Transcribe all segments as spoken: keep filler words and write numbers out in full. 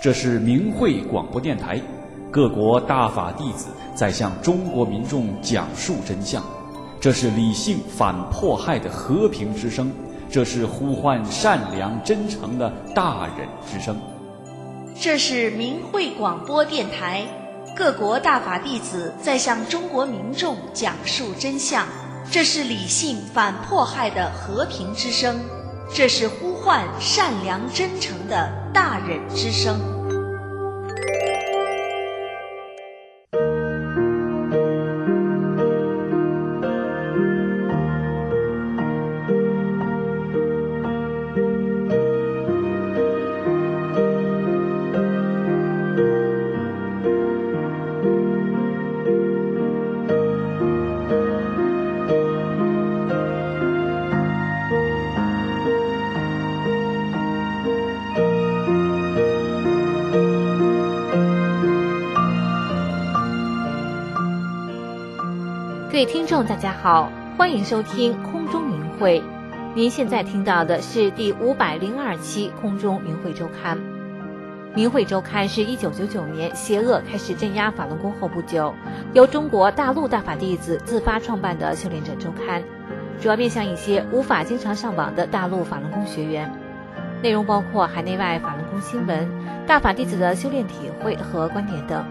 这是明慧广播电台，各国大法弟子在向中国民众讲述真相。这是理性反迫害的和平之声，这是呼唤善良真诚的大忍之声。 这是明慧广播电台，各国大法弟子在向中国民众讲述真相。这是理性反迫害的和平之声，这是呼唤善良真诚的大忍之声。 各位听众大家好，欢迎收听空中明慧。您现在听到的是第五百零二期空中明慧周刊。明慧周刊是一九九九年邪恶开始镇压法轮功后不久，由中国大陆大法弟子自发创办的修炼者周刊，主要面向一些无法经常上网的大陆法轮功学员。内容包括海内外法轮功新闻、大法弟子的修炼体会和观点等。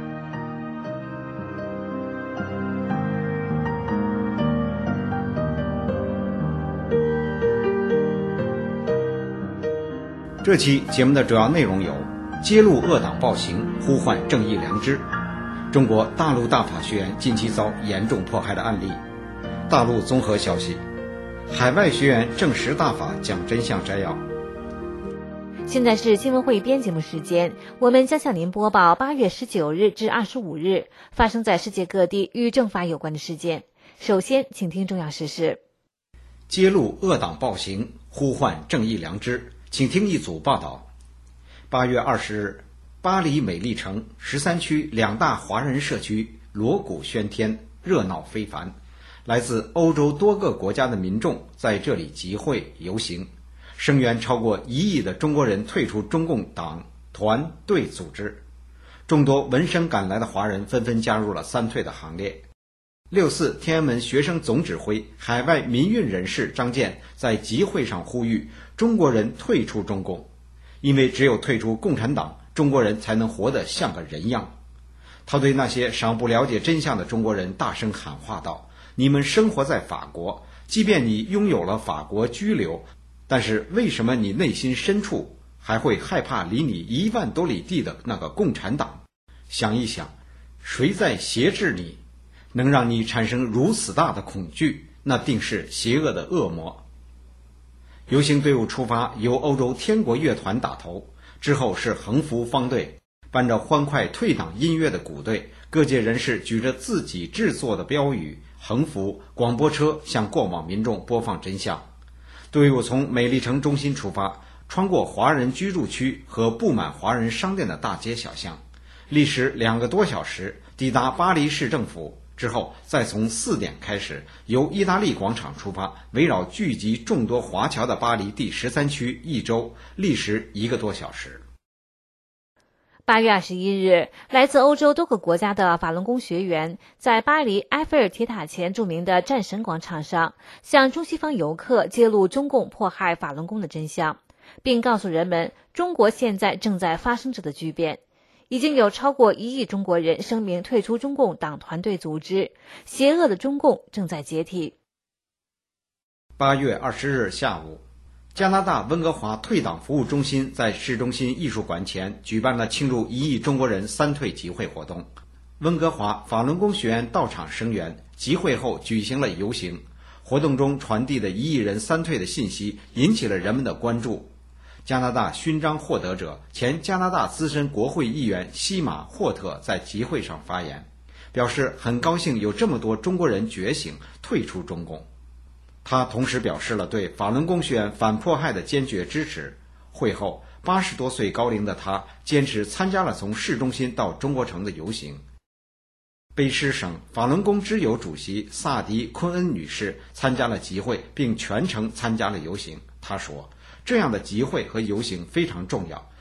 这期节目的主要内容有：揭露恶党暴行，呼唤正义良知；中国大陆大法学员近期遭严重迫害的案例；大陆综合消息；海外学员证实大法讲真相摘要。 现在是新闻汇编节目时间，我们将向您播报八月十九日至二十五日发生在世界各地与政法有关的事件。首先，请听重要时事。 揭露恶党暴行，呼唤正义良知。请听一组报道。八月二十日，巴黎美丽城十三区两大华人社区锣鼓喧天，热闹非凡。来自欧洲多个国家的民众在这里集会游行，声援超过一亿的中国人退出中共党团队组织。众多闻声赶来的华人纷纷加入了三退的行列。六四天安门学生总指挥、海外民运人士张健在集会上呼吁中国人退出中共，因为只有退出共产党，中国人才能活得像个人样。他对那些尚不了解真相的中国人大声喊话道：你们生活在法国，即便你拥有了法国居留，但是为什么你内心深处还会害怕离你一万多里地的那个共产党？想一想，谁在挟制你？能让你产生如此大的恐惧，那定是邪恶的恶魔。游行队伍出发，由欧洲天国乐团打头，之后是横幅方队，伴着欢快退党音乐的鼓队，各界人士举着自己制作的标语、横幅、广播车向过往民众播放真相。队伍从美丽城中心出发，穿过华人居住区和布满华人商店的大街小巷，历时两个多小时，抵达巴黎市政府。之后再从四点开始，由意大利广场出发，围绕聚集众多华侨的巴黎第十三区一周，历时一个多小时。 八月二十一日，来自欧洲多个国家的法轮功学员在巴黎埃菲尔铁塔前著名的战神广场上，向中西方游客揭露中共迫害法轮功的真相，并告诉人们中国现在正在发生着的巨变。已经有超过一亿中国人声明退出中共党团队组织，邪恶的中共正在解体。 八月二十日下午，加拿大温哥华退党服务中心在市中心艺术馆前举办了庆祝一亿中国人三退集会活动。温哥华法轮功学员到场声援，集会后举行了游行。活动中传递的一亿人三退的信息引起了人们的关注。加拿大勋章获得者、前加拿大资深国会议员西马霍特在集会上发言，表示很高兴有这么多中国人觉醒，退出中共。他同时表示了对法轮功学员反迫害的坚决支持。会后，八十多岁高龄的他坚持参加了从市中心到中国城的游行。卑诗省法轮功支友主席萨迪昆恩女士参加了集会，并全程参加了游行。她说，这样的集会和游行非常重要，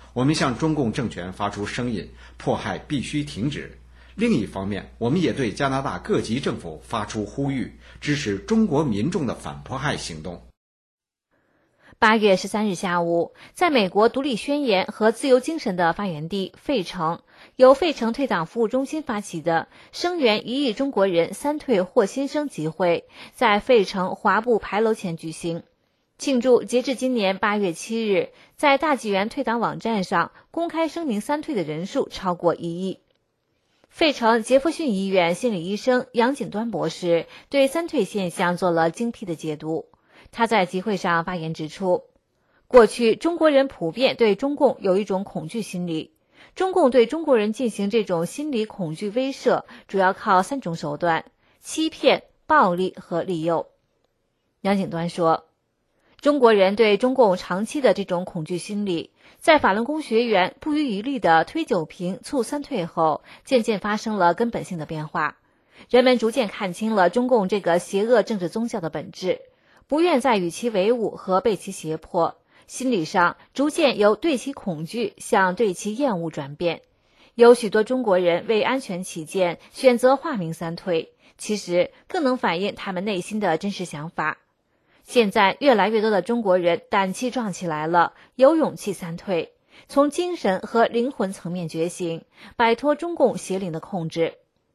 我们向中共政权发出声音，迫害必须停止。另一方面，我们也对加拿大各级政府发出呼吁，支持中国民众的反迫害行动。 八月十三日下午，在美国独立宣言和自由精神的发源地费城，由费城退党服务中心发起的声援一亿中国人三退或新生集会，在费城华埠牌楼前举行，庆祝截至今年八月七日，在大纪元退党网站上公开声明三退的人数超过一亿。费城杰弗逊医院心理医生杨景端博士对三退现象做了精辟的解读。他在集会上发言指出，过去中国人普遍对中共有一种恐惧心理，中共对中国人进行这种心理恐惧威慑，主要靠三种手段：欺骗、暴力和利诱。杨景端说，中国人对中共长期的这种恐惧心理，在法轮功学员不遗余力的推九平促三退后，渐渐发生了根本性的变化。人们逐渐看清了中共这个邪恶政治宗教的本质，不愿再与其为伍和被其胁迫，心理上逐渐由对其恐惧向对其厌恶转变。有许多中国人为安全起见选择化名三退，其实更能反映他们内心的真实想法。现在越来越多的中国人胆气壮起来了，有勇气三退，从精神和灵魂层面觉醒，摆脱中共邪灵的控制。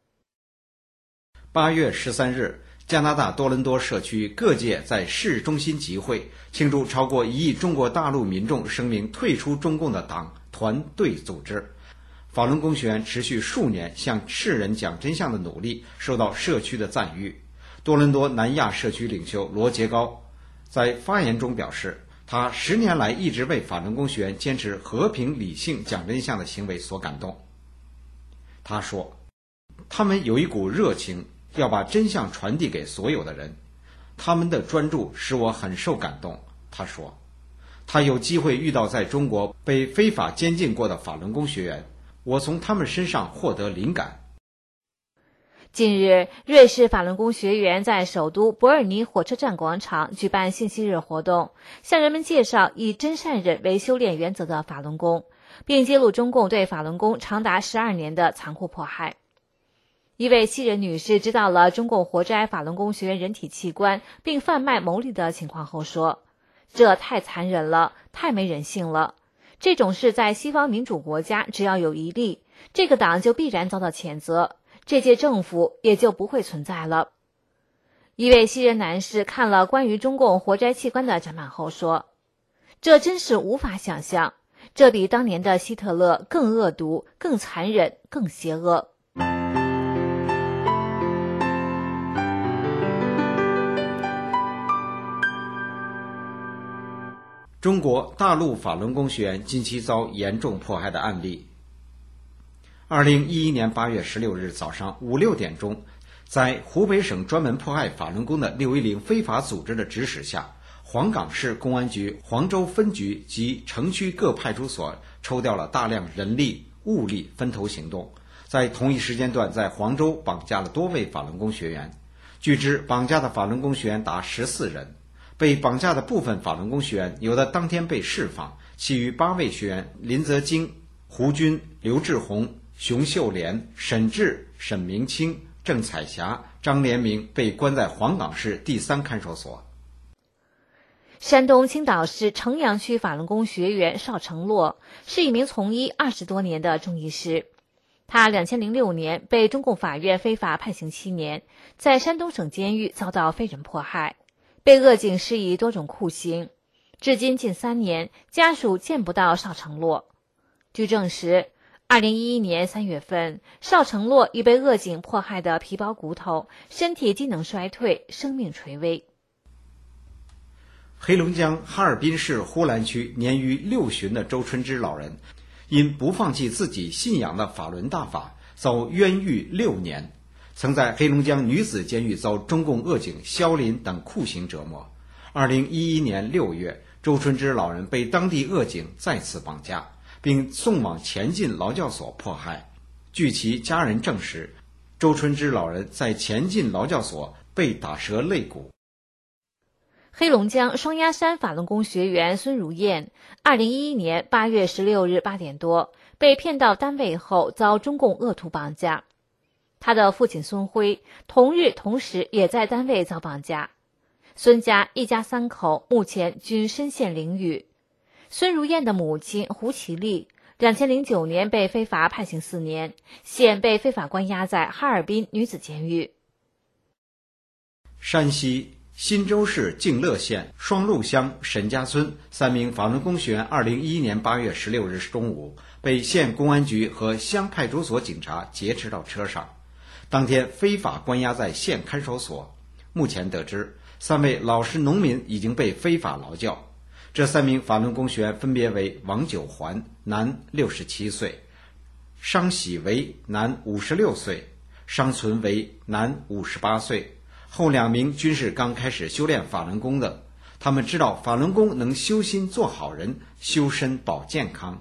八月十三日，加拿大多伦多社区各界在市中心集会，庆祝超过一亿中国大陆民众声明退出中共的党、团、队组织。法轮功学员持续数年向世人讲真相的努力受到社区的赞誉。多伦多南亚社区领袖罗杰高在发言中表示，他十年来一直为法轮功学员坚持和平理性讲真相的行为所感动。他说，他们有一股热情，要把真相传递给所有的人，他们的专注使我很受感动。他说，他有机会遇到在中国被非法监禁过的法轮功学员，我从他们身上获得灵感。 近日，瑞士法轮功学员在首都伯尔尼火车站广场举办信息日活动，向人们介绍以真善忍为修炼原则的法轮功，并揭露中共对法轮功长达十二年的残酷迫害。一位西人女士知道了中共活摘法轮功学员人体器官并贩卖牟利的情况后说，这太残忍了，太没人性了。这种事在西方民主国家只要有一例，这个党就必然遭到谴责，这届政府也就不会存在了。一位西人男士看了关于中共活摘器官的展览后说，这真是无法想象，这比当年的希特勒更恶毒、更残忍、更邪恶。 中国大陆法轮功学员近期遭严重迫害的案例。二零一一年八月十六日早上五六点钟，在湖北省专门迫害法轮功的六一零非法组织的指使下，黄冈市公安局黄州分局及城区各派出所抽调了大量人力物力分头行动，在同一时间段在黄州绑架了多位法轮功学员。据知，绑架的法轮功学员达十四人。被绑架的部分法轮功学员有的当天被释放，其余八位学员林泽京、胡军、刘志宏、熊秀莲、沈志、沈明清、郑彩霞、张连明被关在黄冈市第三看守所。 山东青岛市城阳区法轮功学员邵成洛是一名从医二十多年的中医师，他两千零六年被中共法院非法判刑七年，在山东省监狱遭到非人迫害，被恶警施以多种酷刑，至今近三年，家属见不到邵成洛。据证实，二零一一年三月份，邵成洛已被恶警迫害得皮包骨头，身体机能衰退，生命垂危。 黑龙江哈尔滨市呼兰区年逾六旬的周春之老人，因不放弃自己信仰的法轮大法，遭冤狱六年。曾在黑龙江女子监狱遭中共恶警削林等酷刑折磨。二零一一年六月，周春之老人被当地恶警再次绑架，并送往前进劳教所迫害。据其家人证实，周春之老人在前进劳教所被打折肋骨。 黑龙江双鸭山法轮功学员孙如燕，二零一一年八月十六日八点多被骗到单位后遭中共恶徒绑架。他的父亲孙辉同日同时也在单位遭绑架。孙家一家三口目前均身陷囹圄。孙如燕的母亲胡其丽，两千零九年被非法判刑四年，现被非法关押在哈尔滨女子监狱。 山西忻州市静乐县双鹿乡沈家村三名法轮功学员二零一一年八月十六日中午被县公安局和乡派出所警察劫持到车上，当天非法关押在县看守所。目前得知，三位老实农民已经被非法劳教。这三名法轮功学员分别为王九环，男六十七岁；商喜为，男五十六岁；商存为，男五十八岁。后两名均是刚开始修炼法轮功的，他们知道法轮功能修心做好人，修身保健康。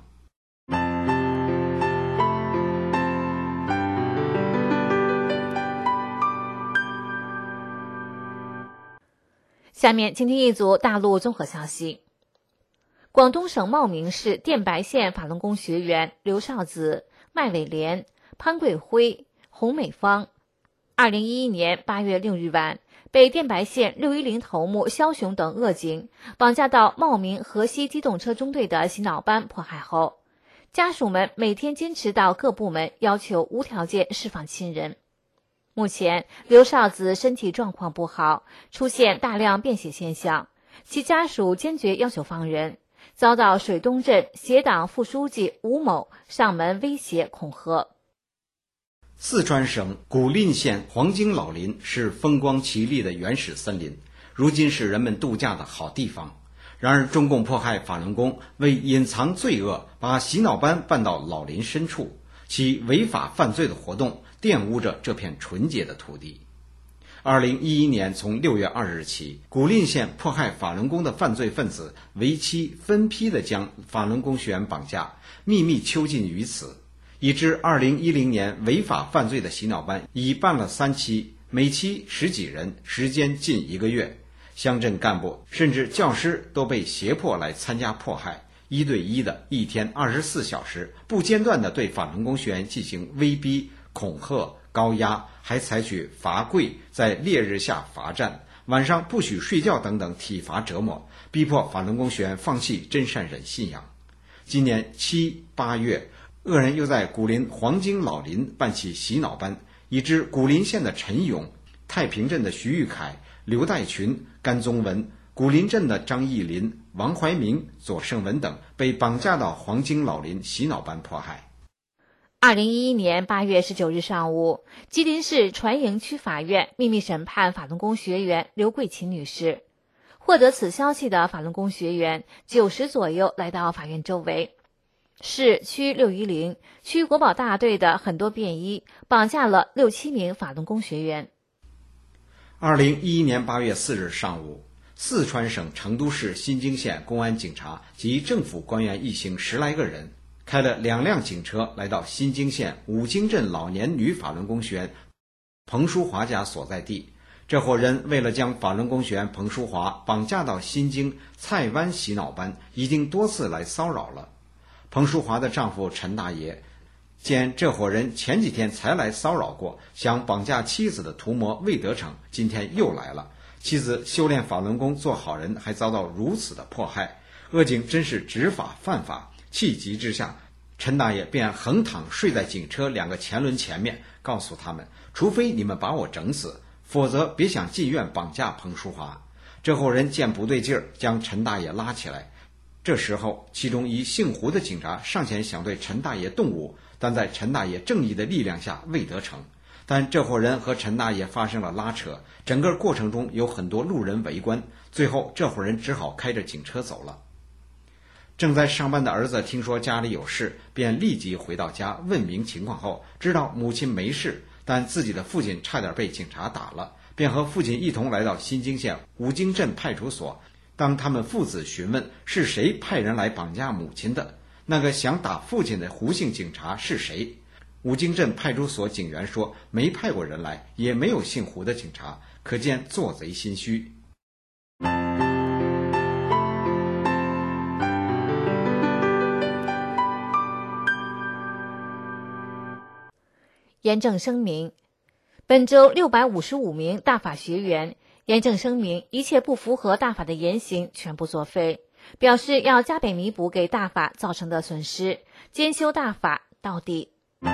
下面请听一组大陆综合消息。广东省茂名市电白县法轮功学员刘少子、麦伟莲、潘桂辉、洪美芳二零一一年八月六日晚被电白县六一零头目肖雄等恶警绑架到茂名河西机动车中队的洗脑班迫害后，家属们每天坚持到各部门要求无条件释放亲人。目前刘少子身体状况不好，出现大量便血现象，其家属坚决要求放人，遭到水东镇协党副书记吴某上门威胁恐吓。 四川省古蔺县黄泾老林是风光奇丽的原始森林，如今是人们度假的好地方。然而中共迫害法轮功，为隐藏罪恶，把洗脑班办到老林深处，其违法犯罪的活动玷污着这片纯洁的土地。二零一一年从六月二日起，古蔺县迫害法轮功的犯罪分子为期分批地将法轮功学员绑架，秘密囚禁于此。已至二零一零年，违法犯罪的洗脑班已办了三期，每期十几人，时间近一个月。乡镇干部甚至教师都被胁迫来参加迫害，一对一的，一天二十四小时不间断地对法轮功学员进行威逼、恐吓、高压，还采取罚跪、在烈日下罚站、晚上不许睡觉等等体罚折磨，逼迫法轮功学员放弃真善忍信仰。今年七八月，恶人又在古蔺黄泾老林办起洗脑班，以致古蔺县的陈勇、太平镇的徐玉凯、刘代群、甘宗文、古蔺镇的张义林、王怀明、左胜文等被绑架到黄泾老林洗脑班迫害。 二零一一年八月十九日上午，吉林市船营区法院秘密审判法轮功学员刘桂琴女士。获得此消息的法轮功学员九十左右来到法院周围。市区六一零、区国保大队的很多便衣绑架了六七名法轮功学员。 二零一一年八月四日上午，四川省成都市新津县公安警察及政府官员一行十来个人，开了两辆警车来到新津县五经镇老年女法轮功学员彭淑华家所在地。这伙人为了将法轮功学员彭淑华绑架到新津蔡湾洗脑班，已经多次来骚扰了。彭淑华的丈夫陈大爷见这伙人前几天才来骚扰过，想绑架妻子的图谋未得逞，今天又来了。妻子修炼法轮功做好人，还遭到如此的迫害，恶警真是执法犯法。气急之下，陈大爷便横躺睡在警车两个前轮前面，告诉他们，除非你们把我整死，否则别想进院绑架彭淑华。这伙人见不对劲儿，将陈大爷拉起来。这时候，其中一姓胡的警察上前想对陈大爷动武，但在陈大爷正义的力量下未得逞。但这伙人和陈大爷发生了拉扯，整个过程中有很多路人围观，最后这伙人只好开着警车走了。正在上班的儿子听说家里有事，便立即回到家问明情况后，知道母亲没事，但自己的父亲差点被警察打了，便和父亲一同来到新津县五经镇派出所。当他们父子询问是谁派人来绑架母亲的，那个想打父亲的胡姓警察是谁，五经镇派出所警员说没派过人来，也没有姓胡的警察，可见做贼心虚。 严正声明，本州六百五十五名大法学员严正声明一切不符合大法的言行全部作废，表示要加倍弥补给大法造成的损失，兼修大法到底。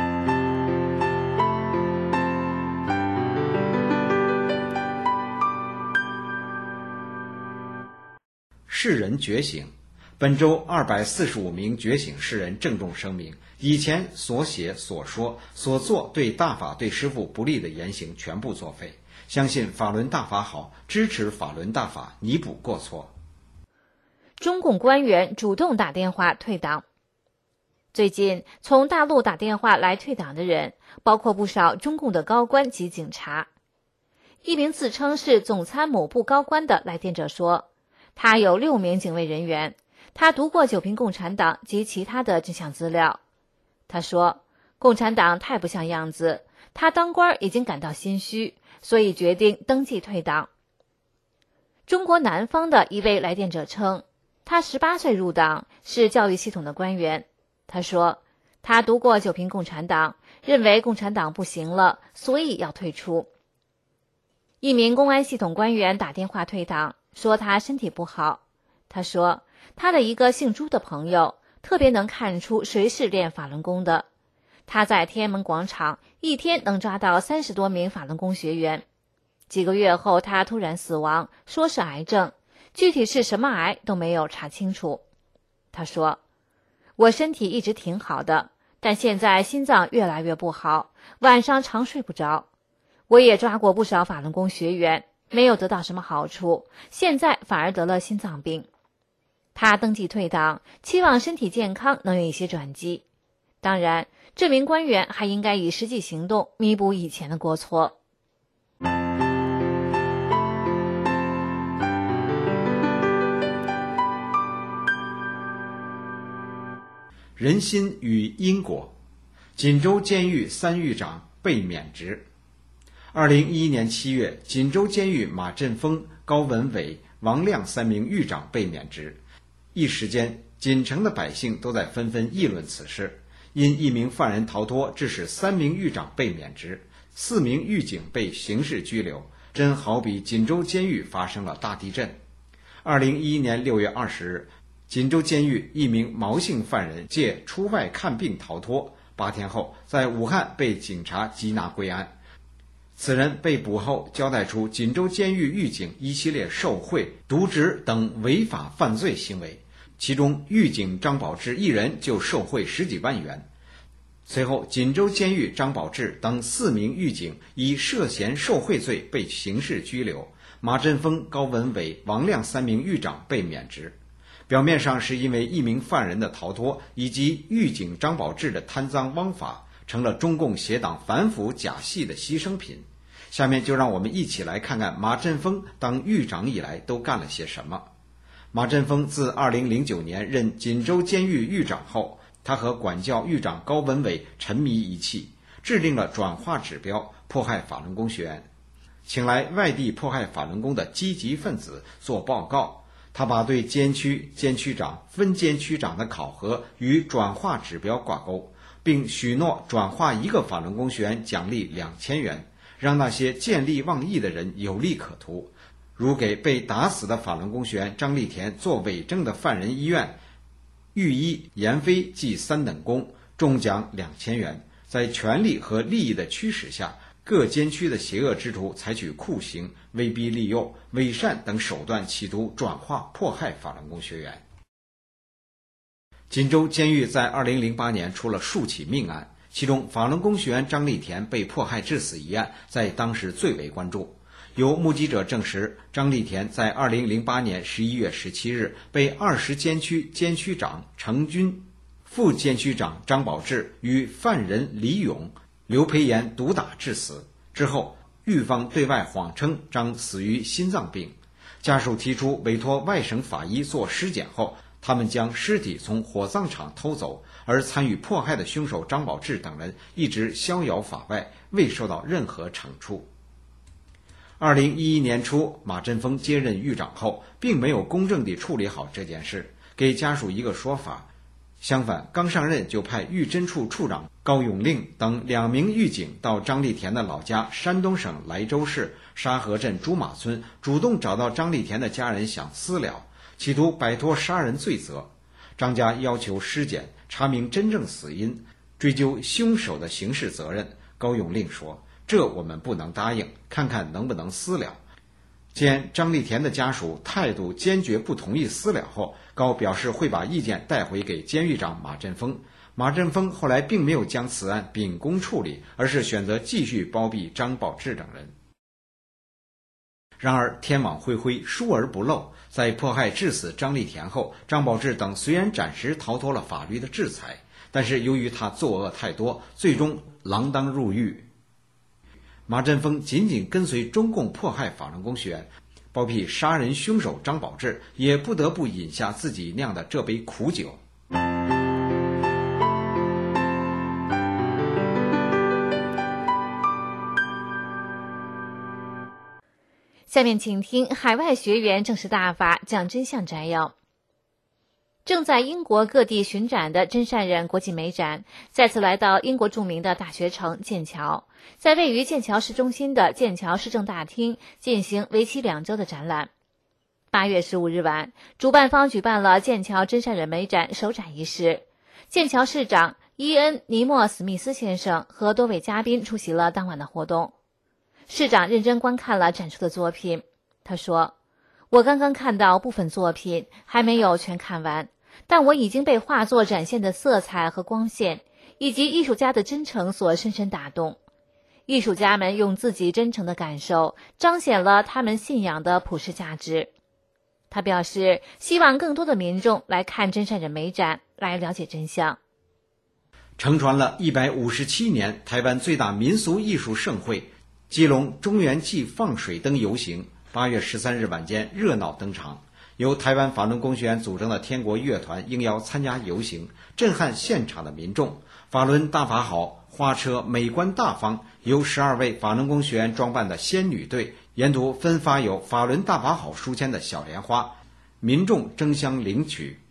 世人觉醒，本州二百四十五名觉醒世人郑重声明，以前所写所说所做对大法对师父不利的言行全部作废，相信法轮大法好，支持法轮大法，弥补过错。 中共官员主动打电话退党。最近从大陆打电话来退党的人，包括不少中共的高官及警察。一名自称是总参某部高官的来电者说，他有六名警卫人员，他读过九评共产党及其他的真相资料。他说，共产党太不像样子，他当官已经感到心虚，所以决定登记退党。中国南方的一位来电者称，他十八岁入党，是教育系统的官员。他说，他读过九评共产党，认为共产党不行了，所以要退出。一名公安系统官员打电话退党，说他身体不好。他说，他的一个姓朱的朋友特别能看出谁是练法轮功的。他在天安门广场一天能抓到三十多名法轮功学员。几个月后他突然死亡，说是癌症，具体是什么癌都没有查清楚。他说，我身体一直挺好的，但现在心脏越来越不好，晚上常睡不着。我也抓过不少法轮功学员，没有得到什么好处，现在反而得了心脏病。他登记退党，期望身体健康能有一些转机。当然，这名官员还应该以实际行动弥补以前的过错。 人心与因果，锦州监狱三狱长被免职。二零一一年七月，锦州监狱马振峰、高文伟、王亮三名狱长被免职。一时间，锦城的百姓都在纷纷议论此事。因一名犯人逃脱，致使三名狱长被免职，四名狱警被刑事拘留，真好比锦州监狱发生了大地震。二零一一年六月二十日，锦州监狱一名毛姓犯人借出外看病逃脱，八天后在武汉被警察缉拿归案。此人被捕后交代出锦州监狱狱警一系列受贿、渎职等违法犯罪行为，其中狱警张宝志一人就受贿十几万元。随后，锦州监狱张宝志等四名狱警以涉嫌受贿罪被刑事拘留，马振峰、高文伟、王亮三名狱长被免职。表面上是因为一名犯人的逃脱以及狱警张宝志的贪赃枉法，成了中共邪党反腐假戏的牺牲品。下面就让我们一起来看看马振峰当狱长以来都干了些什么。马振峰自二零零九年任锦州监狱狱长后，他和管教狱长高文伟沉迷一气，制定了转化指标，迫害法轮功学员，请来外地迫害法轮功的积极分子做报告。他把对监区、监区长、分监区长的考核与转化指标挂钩，并许诺转化一个法轮功学员奖励两千元，让那些见利忘义的人有利可图。如给被打死的法轮功学员张立田做伪证的犯人医院御医严飞记三等功，重奖两千元。在权力和利益的驱使下，各监区的邪恶之徒采取酷刑、威逼利诱、伪善等手段，企图转化迫害法轮功学员。锦州监狱在二零零八年出了数起命案，其中法轮功学员张立田被迫害致死一案在当时最为关注。有目击者证实，张立田在二零零八年十一月十七日被二十监区监区长程军、副监区长张宝志与犯人李勇、刘培炎毒打致死。之后，狱方对外谎称张死于心脏病。家属提出委托外省法医做尸检后，他们将尸体从火葬场偷走，而参与迫害的凶手张宝志等人一直逍遥法外，未受到任何惩处。二零一一年初，马振峰接任狱长后，并没有公正地处理好这件事，给家属一个说法， 相反，刚上任就派狱侦处处长高永令等两名狱警到张立田的老家山东省莱州市沙河镇朱马村，主动找到张立田的家人想私了，企图摆脱杀人罪责。张家要求尸检，查明真正死因，追究凶手的刑事责任。高永令说，这我们不能答应，看看能不能私了。见张立田的家属态度坚决不同意私了后，高表示会把意见带回给监狱长马振峰。马振峰后来并没有将此案秉公处理，而是选择继续包庇张宝志等人。然而天网恢恢，疏而不漏，在迫害致死张立田后，张宝志等虽然暂时逃脱了法律的制裁，但是由于他作恶太多，最终锒铛入狱。马振峰仅仅跟随中共迫害法轮功学员，包庇杀人凶手张宝志，也不得不饮下自己酿的这杯苦酒。 下面请听海外学员正式大法讲真相摘要。正在英国各地巡展的真善忍国际美展再次来到英国著名的大学城剑桥，在位于剑桥市中心的剑桥市政大厅进行为期两周的展览。八月十五日晚，主办方举办了剑桥真善忍美展首展仪式，剑桥市长伊恩·尼莫·史密斯先生和多位嘉宾出席了当晚的活动。市长认真观看了展出的作品，他说，我刚刚看到部分作品，还没有全看完，但我已经被画作展现的色彩和光线，以及艺术家的真诚所深深打动。艺术家们用自己真诚的感受，彰显了他们信仰的普世价值。他表示，希望更多的民众来看真善忍美展，来了解真相。 承传了一百五十七年台湾最大民俗艺术盛会基隆中元祭放水灯游行，八月十三日晚间热闹登场。由台湾法轮功学员组成的天国乐团应邀参加游行，震撼现场的民众。法轮大法好，花车美观大方，由十二位法轮功学员装扮的仙女队沿途分发有法轮大法好书签的小莲花，民众争相领取。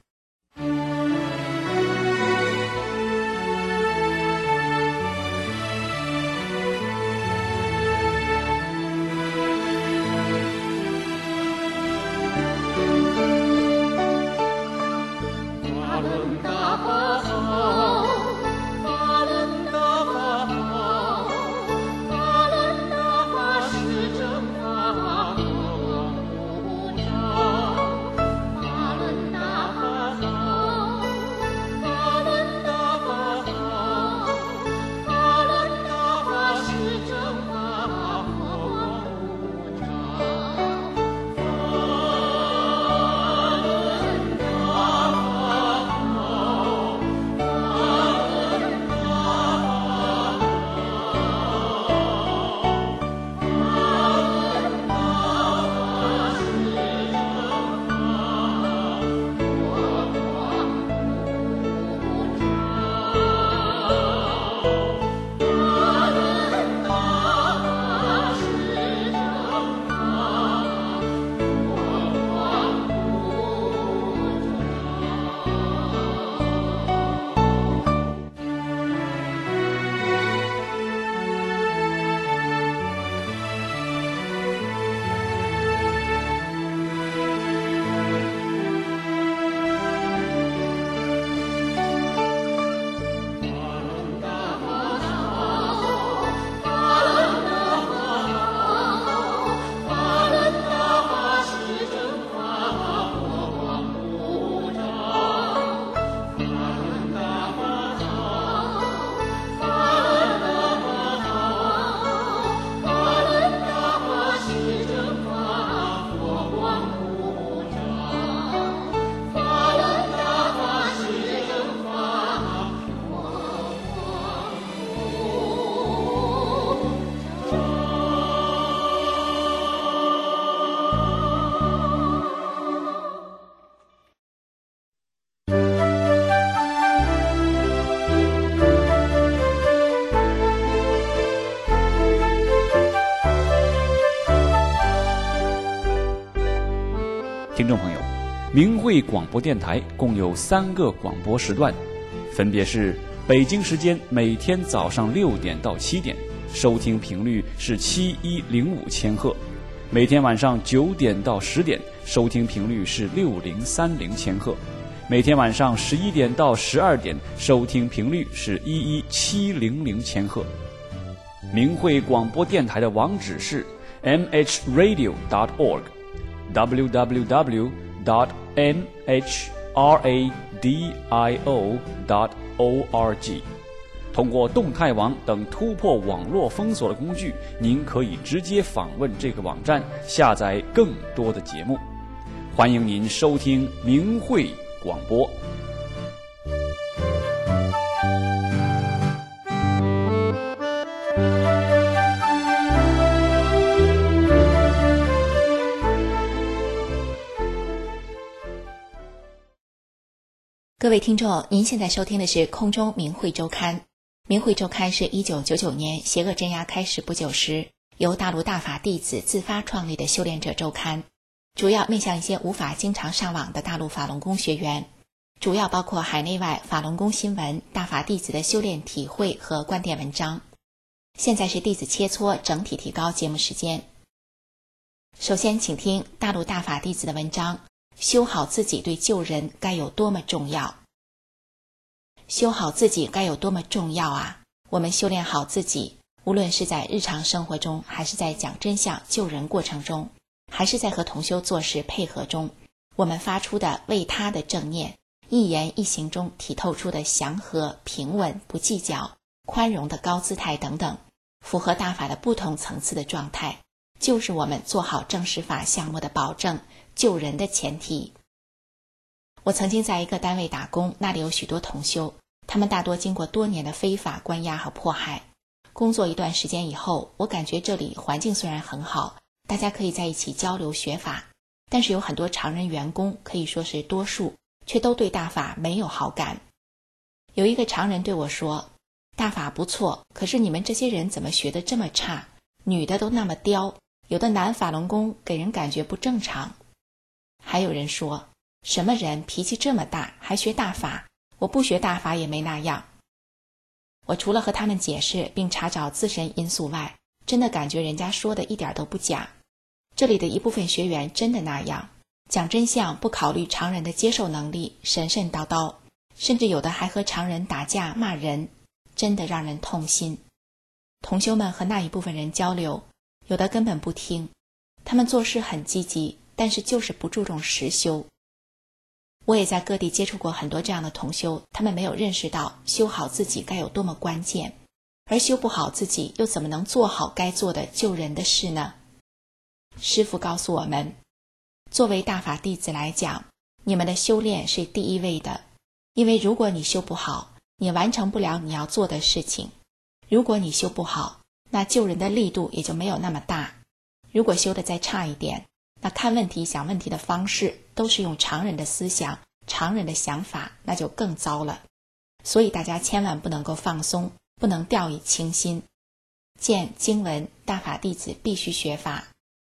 听众朋友， 明慧广播电台共有三个广播时段，分别是北京时间每天早上六点到七点，收听频率是七一零五千赫；每天晚上九点到十点，收听频率是六零三零千赫；每天晚上十一点到十二点，收听频率是一一七零零千赫。明慧广播电台的网址是 m h radio dot org w w w dot m h radio dot org。 通过动态网等突破网络封锁的工具，您可以直接访问这个网站，下载更多的节目。欢迎您收听明慧广播。 各位听众，您现在收听的是空中明慧周刊。明慧周刊是一九九九年邪恶镇压开始不久时，由大陆大法弟子自发创立的修炼者周刊，主要面向一些无法经常上网的大陆法轮功学员，主要包括海内外法轮功新闻、大法弟子的修炼体会和观点文章。现在是弟子切磋整体提高节目时间。首先请听大陆大法弟子的文章，修好自己对救人该有多么重要。修好自己该有多么重要啊！我们修炼好自己，无论是在日常生活中，还是在讲真相救人过程中，还是在和同修做事配合中，我们发出的为他的正念，一言一行中体透出的祥和、平稳、不计较、宽容的高姿态等等，符合大法的不同层次的状态，就是我们做好正实法项目的保证、救人的前提。我曾经在一个单位打工，那里有许多同修，他们大多经过多年的非法关押和迫害。工作一段时间以后，我感觉这里环境虽然很好，大家可以在一起交流学法，但是有很多常人员工，可以说是多数，却都对大法没有好感。有一个常人对我说，大法不错，可是你们这些人怎么学得这么差？女的都那么刁，有的男法轮功给人感觉不正常。还有人说，什么人脾气这么大，还学大法？我不学大法也没那样。我除了和他们解释并查找自身因素外，真的感觉人家说的一点都不假。这里的一部分学员真的那样，讲真相不考虑常人的接受能力，神神叨叨，甚至有的还和常人打架骂人，真的让人痛心。同修们和那一部分人交流，有的根本不听，他们做事很积极，但是就是不注重实修。我也在各地接触过很多这样的同修，他们没有认识到修好自己该有多么关键，而修不好自己，又怎么能做好该做的救人的事呢？师父告诉我们，作为大法弟子来讲，你们的修炼是第一位的，因为如果你修不好，你完成不了你要做的事情。如果你修不好，那救人的力度也就没有那么大。如果修得再差一点，那看问题想问题的方式都是用常人的思想、常人的想法，那就更糟了。所以大家千万不能够放松，不能掉以轻心。见经文，大法弟子必须学法。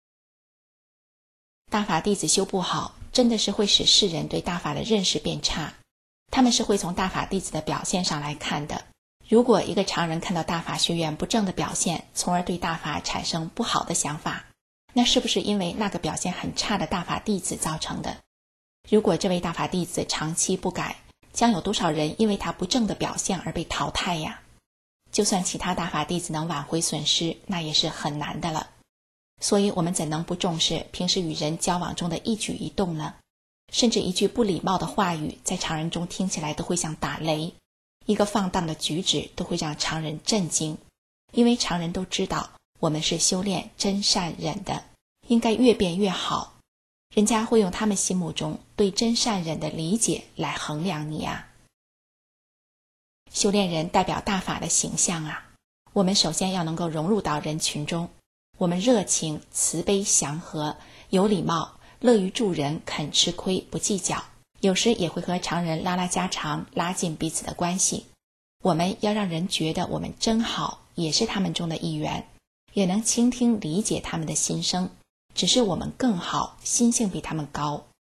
大法弟子修不好，真的是会使世人对大法的认识变差。他们是会从大法弟子的表现上来看的。如果一个常人看到大法学员不正的表现，从而对大法产生不好的想法，那是不是因为那个表现很差的大法弟子造成的？如果这位大法弟子长期不改，将有多少人因为他不正的表现而被淘汰呀？就算其他大法弟子能挽回损失，那也是很难的了。所以我们怎能不重视平时与人交往中的一举一动呢？甚至一句不礼貌的话语，在常人中听起来都会像打雷，一个放荡的举止都会让常人震惊。因为常人都知道我们是修炼真善忍的，应该越变越好。人家会用他们心目中对真善忍的理解来衡量你啊。修炼人代表大法的形象啊，我们首先要能够融入到人群中，我们热情、慈悲、祥和、有礼貌，乐于助人，肯吃亏，不计较，有时也会和常人拉拉家常，拉近彼此的关系。我们要让人觉得我们真好，也是他们中的一员，也能倾听理解他们的心声，只是我们更好，心性比他们高。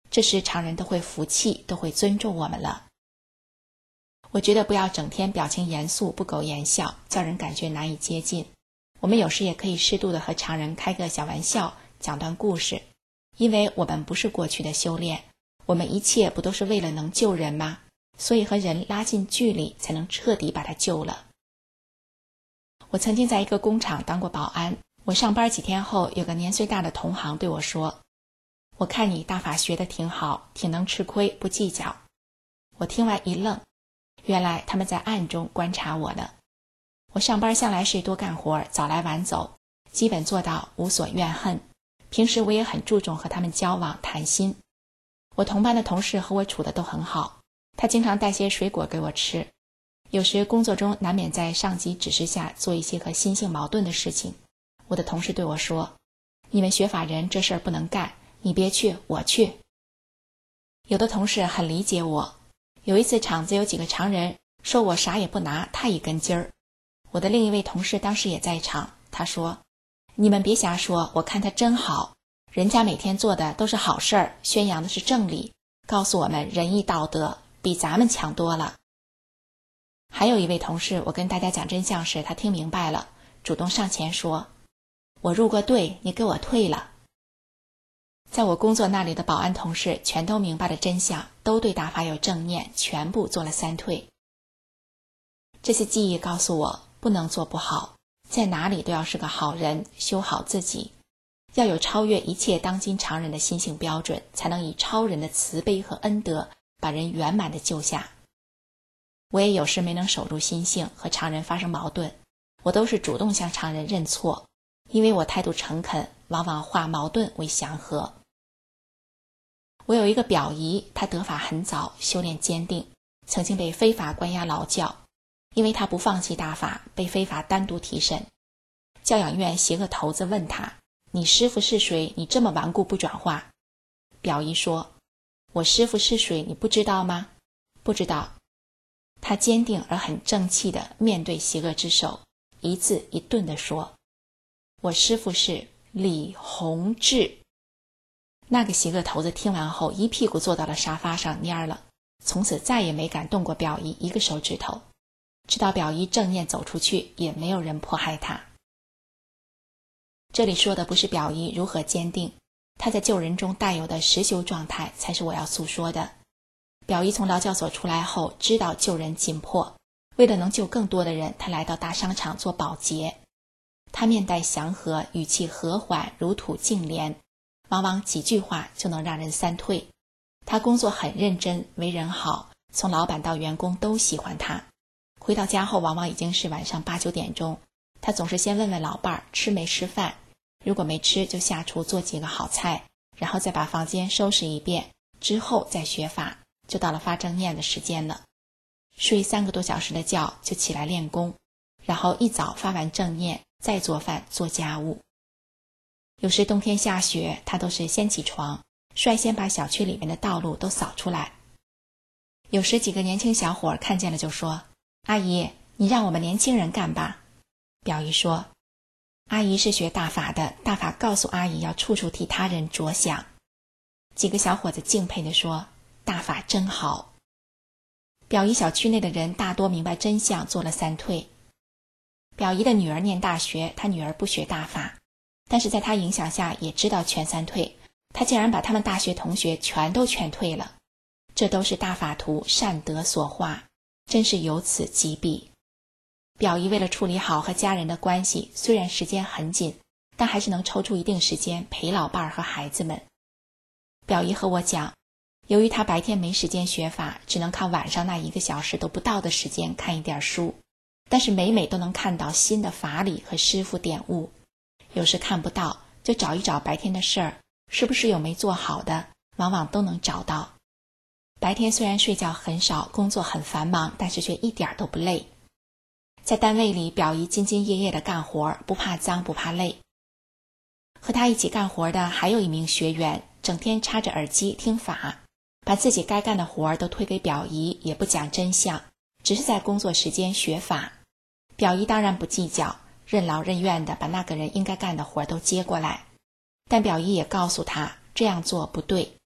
这时常人都会服气，都会尊重我们了。我觉得不要整天表情严肃，不苟言笑，叫人感觉难以接近。我们有时也可以适度的和常人开个小玩笑，讲段故事，因为我们不是过去的修炼，我们一切不都是为了能救人吗？所以和人拉近距离，才能彻底把他救了。我曾经在一个工厂当过保安，我上班几天后，有个年岁大的同行对我说，我看你大法学得挺好，挺能吃亏，不计较。我听完一愣，原来他们在暗中观察我呢。我上班向来是多干活，早来晚走，基本做到无所怨恨。平时我也很注重和他们交往谈心。我同班的同事和我处得都很好，他经常带些水果给我吃。有时工作中难免在上级指示下做一些和心性矛盾的事情，我的同事对我说，你们学法人这事儿不能干，你别去，我去。有的同事很理解我，有一次厂子有几个常人说我啥也不拿，太一根筋儿。我的另一位同事当时也在场，他说，你们别瞎说，我看他真好，人家每天做的都是好事儿，宣扬的是正理，告诉我们仁义道德，比咱们强多了。还有一位同事，我跟大家讲真相时，他听明白了，主动上前说，我入过队，你给我退了。在我工作那里的保安同事全都明白了真相，都对大法有正念，全部做了三退。这些记忆告诉我，不能做不好，在哪里都要是个好人，修好自己，要有超越一切当今常人的心性标准，才能以超人的慈悲和恩德把人圆满地救下。我也有时没能守住心性，和常人发生矛盾，我都是主动向常人认错，因为我态度诚恳，往往化矛盾为祥和。我有一个表姨，她得法很早，修炼坚定，曾经被非法关押劳教，因为她不放弃大法，被非法单独提审。教养院斜个头子问她，你师父是谁？你这么顽固不转化？表姨说，我师父是谁你不知道吗？不知道。他坚定而很正气地面对邪恶之手，一字一顿地说，我师父是李洪志。那个邪恶头子听完后，一屁股坐到了沙发上蔫了，从此再也没敢动过表姨一个手指头，直到表姨正念走出去，也没有人迫害他。这里说的不是表姨如何坚定，他在救人中带有的实修状态才是我要诉说的。表姨从劳教所出来后，知道救人紧迫，为了能救更多的人，他来到大商场做保洁。他面带祥和，语气和缓，如吐净莲，往往几句话就能让人三退。他工作很认真，为人好，从老板到员工都喜欢他。回到家后往往已经是晚上八九点钟，他总是先问问老伴儿吃没吃饭，如果没吃就下厨做几个好菜，然后再把房间收拾一遍，之后再学法，就到了发正念的时间了。睡三个多小时的觉就起来练功，然后一早发完正念，再做饭做家务。有时冬天下雪，他都是先起床，率先把小区里面的道路都扫出来。有时几个年轻小伙看见了就说，阿姨，你让我们年轻人干吧。表姨说，阿姨是学大法的，大法告诉阿姨要处处替他人着想。几个小伙子敬佩地说，大法真好。表姨小区内的人大多明白真相，做了三退。表姨的女儿念大学，她女儿不学大法，但是在她影响下也知道劝三退，她竟然把他们大学同学全都劝退了。这都是大法图善德所化，真是由此及彼。表姨为了处理好和家人的关系，虽然时间很紧，但还是能抽出一定时间陪老伴儿和孩子们。表姨和我讲，由于她白天没时间学法，只能靠晚上那一个小时都不到的时间看一点书，但是每每都能看到新的法理和师父点悟。有时看不到，就找一找白天的事儿，是不是有没做好的，往往都能找到。白天虽然睡觉很少，工作很繁忙，但是却一点都不累。在单位里，表姨兢兢业业地干活，不怕脏不怕累。和她一起干活的还有一名学员，整天插着耳机听法，把自己该干的活都推给表姨，也不讲真相，只是在工作时间学法。表姨当然不计较，任劳任怨地把那个人应该干的活都接过来，但表姨也告诉他这样做不对。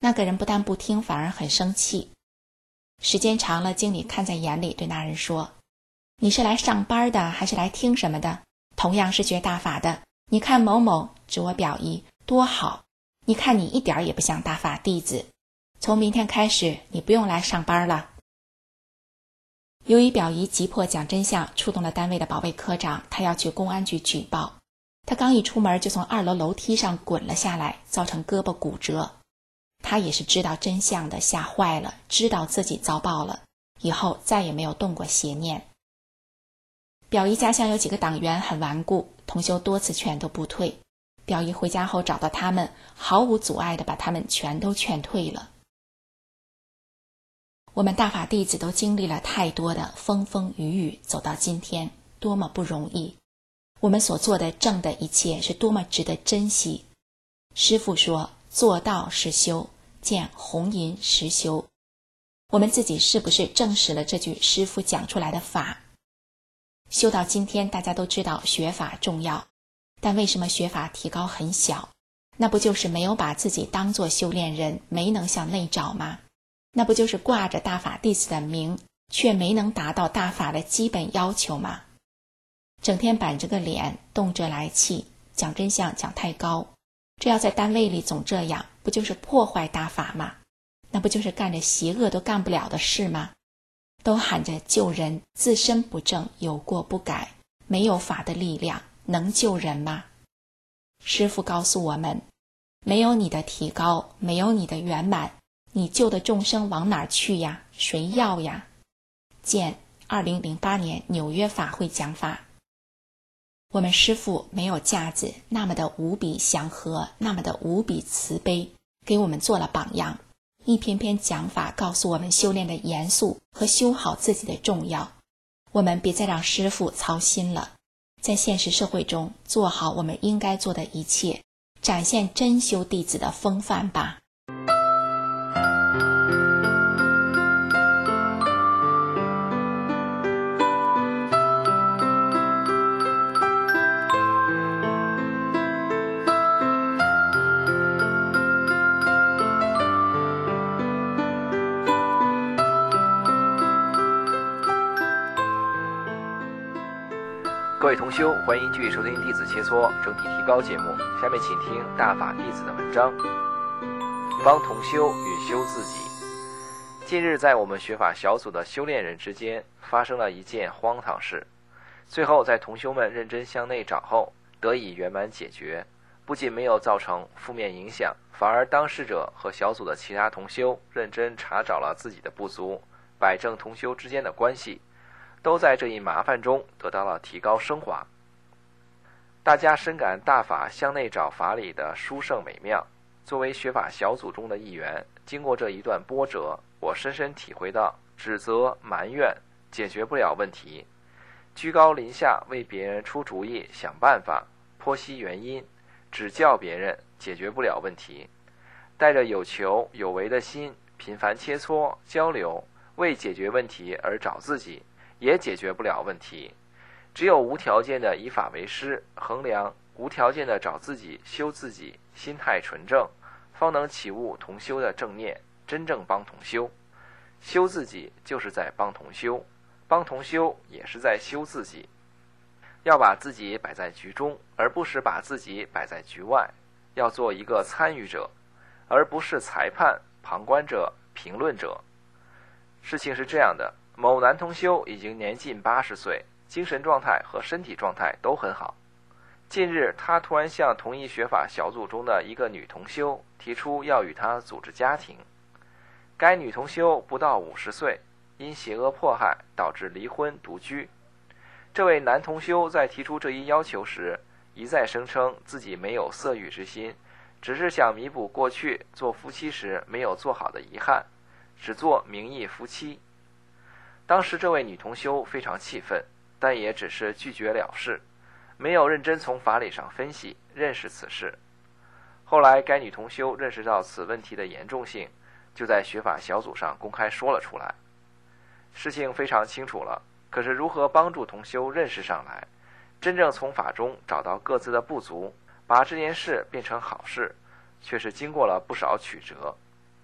那个人不但不听，反而很生气。时间长了，经理看在眼里，对那人说：你是来上班的还是来听什么的？同样是学大法的，你看某某，指我表姨，多好，你看你一点也不像大法弟子，从明天开始你不用来上班了。由于表姨急迫讲真相，触动了单位的保卫科长，他要去公安局举报。他刚一出门就从二楼楼梯上滚了下来，造成胳膊骨折。他也是知道真相的，吓坏了，知道自己遭报了，以后再也没有动过邪念。表姨家乡有几个党员很顽固，同修多次劝都不退。表姨回家后找到他们，毫无阻碍地把他们全都劝退了。我们大法弟子都经历了太多的风风雨雨，走到今天，多么不容易。我们所做的正的一切是多么值得珍惜。师父说，做道是修，见红银实修。我们自己是不是证实了这句师父讲出来的法？修到今天，大家都知道学法重要，但为什么学法提高很小？那不就是没有把自己当作修炼人，没能向内找吗？那不就是挂着大法弟子的名，却没能达到大法的基本要求吗？整天板着个脸，动辄来气，讲真相讲太高，这要在单位里总这样，不就是破坏大法吗？那不就是干着邪恶都干不了的事吗？都喊着救人，自身不正，有过不改，没有法的力量，能救人吗？师父告诉我们，没有你的提高，没有你的圆满，你救的众生往哪儿去呀？谁要呀？见二零零八年纽约法会讲法。我们师父没有架子，那么的无比祥和，那么的无比慈悲，给我们做了榜样。一篇篇讲法告诉我们修炼的严肃和修好自己的重要。我们别再让师父操心了，在现实社会中做好我们应该做的一切，展现真修弟子的风范吧。 各位同修，欢迎继续收听弟子切磋整体提高节目。下面请听大法弟子的文章，帮同修与修自己。近日在我们学法小组的修炼人之间发生了一件荒唐事，最后在同修们认真向内找后得以圆满解决，不仅没有造成负面影响，反而当事者和小组的其他同修认真查找了自己的不足，摆正同修之间的关系，都在这一麻烦中得到了提高升华。大家深感大法向内找法理的殊胜美妙。作为学法小组中的一员，经过这一段波折，我深深体会到指责埋怨解决不了问题，居高临下为别人出主意想办法，剖析原因指教别人解决不了问题，带着有求有为的心频繁切磋交流，为解决问题而找自己，也解决不了问题。只有无条件的以法为师，衡量无条件的找自己修自己，心态纯正，方能起悟同修的正念，真正帮同修。修自己就是在帮同修，帮同修也是在修自己。要把自己摆在局中，而不是把自己摆在局外，要做一个参与者，而不是裁判、旁观者、评论者。事情是这样的，某男同修已经年近八十岁，精神状态和身体状态都很好。近日他突然向同一学法小组中的一个女同修提出要与他组织家庭。该女同修不到五十岁，因邪恶迫害导致离婚独居。这位男同修在提出这一要求时，一再声称自己没有色欲之心，只是想弥补过去做夫妻时没有做好的遗憾，只做名义夫妻。当时这位女同修非常气愤，但也只是拒绝了事，没有认真从法理上分析认识此事。后来该女同修认识到此问题的严重性，就在学法小组上公开说了出来。事情非常清楚了，可是如何帮助同修认识上来，真正从法中找到各自的不足，把这件事变成好事，却是经过了不少曲折。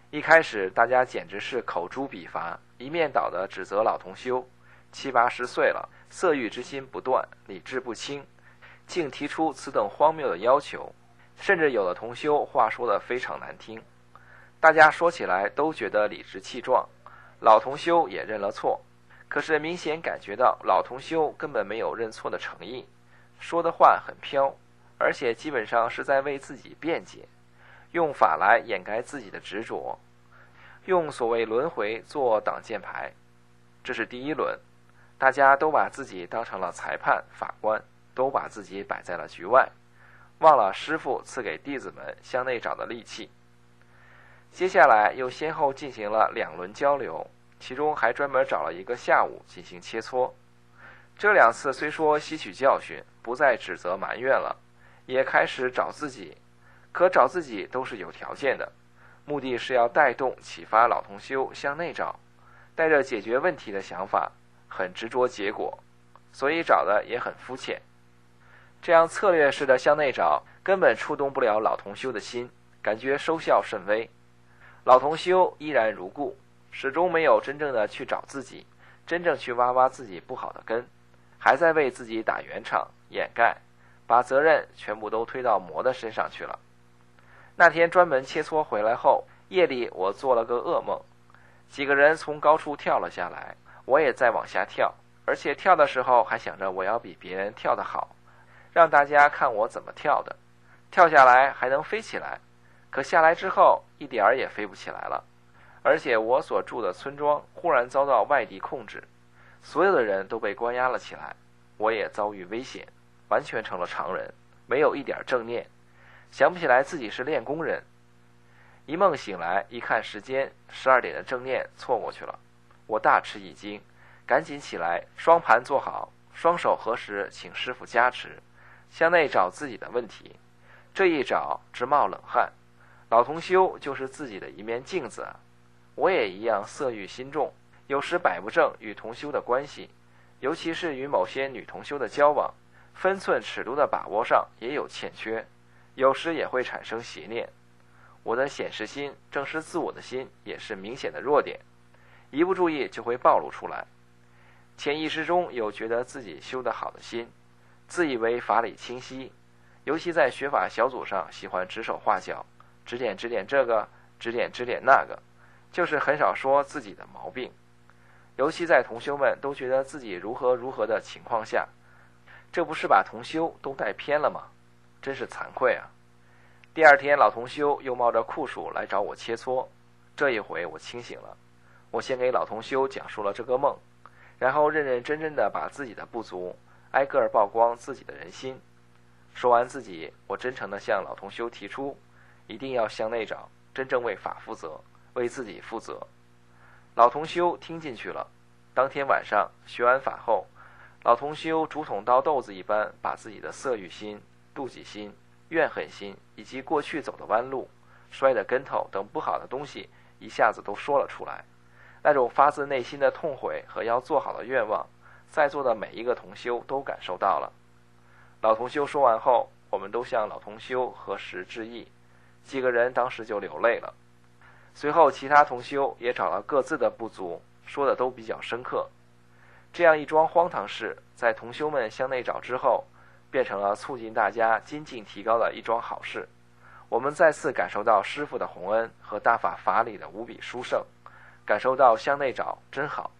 一开始大家简直是口诛笔伐，一面倒地指责老同修七八十岁了，色欲之心不断，理智不清，竟提出此等荒谬的要求，甚至有的同修话说得非常难听。大家说起来都觉得理直气壮，老同修也认了错，可是明显感觉到老同修根本没有认错的诚意，说的话很飘，而且基本上是在为自己辩解，用法来掩盖自己的执着，用所谓轮回做挡箭牌。这是第一轮，大家都把自己当成了裁判法官，都把自己摆在了局外，忘了师父赐给弟子们向内找的力气。接下来又先后进行了两轮交流，其中还专门找了一个下午进行切磋。这两次虽说吸取教训，不再指责埋怨了，也开始找自己，可找自己都是有条件的，目的是要带动启发老同修向内找，带着解决问题的想法，很执着结果，所以找的也很肤浅。这样策略式的向内找根本触动不了老同修的心，感觉收效甚微。老同修依然如故，始终没有真正的去找自己，真正去挖挖自己不好的根，还在为自己打圆场掩盖，把责任全部都推到魔的身上去了。那天专门切磋回来后，夜里我做了个噩梦，几个人从高处跳了下来，我也在往下跳，而且跳的时候还想着我要比别人跳得好，让大家看我怎么跳的。跳下来还能飞起来，可下来之后一点儿也飞不起来了。而且我所住的村庄忽然遭到外敌控制，所有的人都被关押了起来，我也遭遇危险，完全成了常人，没有一点正念，想不起来自己是练功人。一梦醒来一看时间，十二点的正念错过去了，我大吃一惊，赶紧起来，双盘坐好，双手合十，请师父加持，向内找自己的问题。这一找直冒冷汗，老同修就是自己的一面镜子啊。我也一样色欲心重，有时摆不正与同修的关系，尤其是与某些女同修的交往，分寸尺度的把握上也有欠缺，有时也会产生邪念。我的显示心，正视自我的心，也是明显的弱点，一不注意就会暴露出来。潜意识中有觉得自己修得好的心，自以为法理清晰，尤其在学法小组上喜欢指手画脚，指点指点这个，指点指点那个，就是很少说自己的毛病。尤其在同修们都觉得自己如何如何的情况下，这不是把同修都带偏了吗？真是惭愧啊。第二天老同修又冒着酷暑来找我切磋，这一回我清醒了，我先给老同修讲述了这个梦，然后认认真真的把自己的不足挨个儿曝光自己的人心。说完自己，我真诚地向老同修提出，一定要向内找，真正为法负责，为自己负责。老同修听进去了。当天晚上学完法后，老同修竹筒刀豆子一般把自己的色欲心、妒忌心、怨恨心以及过去走的弯路、摔的跟头等不好的东西一下子都说了出来。那种发自内心的痛悔和要做好的愿望，在座的每一个同修都感受到了。老同修说完后，我们都向老同修合十致意，几个人当时就流泪了。随后其他同修也找了各自的不足，说的都比较深刻。这样一桩荒唐事，在同修们向内找之后，变成了促进大家精进提高的一桩好事。我们再次感受到师父的宏恩和大法法理的无比殊胜，感受到向内找真好。